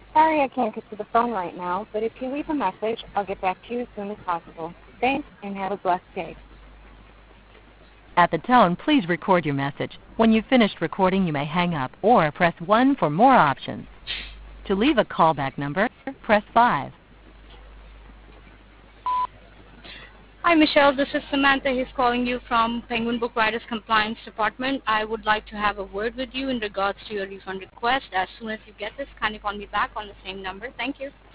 Sorry I can't get to the phone right now, but if you leave a message, I'll get back to you as soon as possible. Thanks, and have a blessed day. At the tone, please record your message. When you've finished recording, you may hang up or press 1 for more options. To leave a callback number, press 5. Hi, Michelle. This is Samantha. He's calling you from Penguin Book Writers Compliance Department. I would like to have a word with you in regards to your refund request. As soon as you get this, kindly call me back on the same number. Thank you.